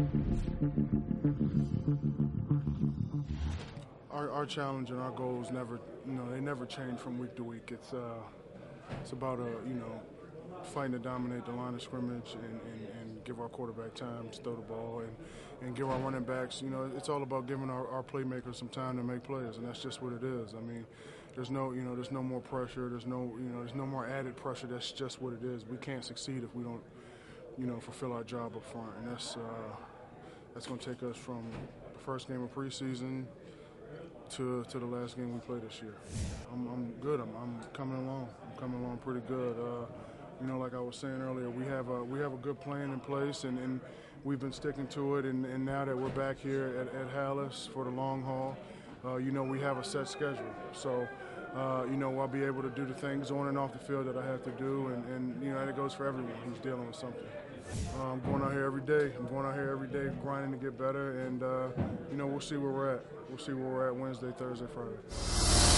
Our challenge and our goals never, they never change from week to week. It's about fighting to dominate the line of scrimmage and give our quarterback time to throw the ball and give our running backs. It's all about giving our playmakers some time to make plays, and that's just what it is. I mean, there's no more pressure. There's no more added pressure. That's just what it is. We can't succeed if we don't, fulfill our job up front, and that's going to take us from the first game of preseason to the last game we played this year. I'm good. I'm coming along. I'm coming along pretty good. Like I was saying earlier, we have a good plan in place, and we've been sticking to it. And now that we're back here at Halas for the long haul, we have a set schedule. So, I'll be able to do the things on and off the field that I have to do, and that goes for everyone who's dealing with something. I'm going out here every day. I'm going out here every day, grinding to get better, and we'll see where we're at. We'll see where we're at Wednesday, Thursday, Friday.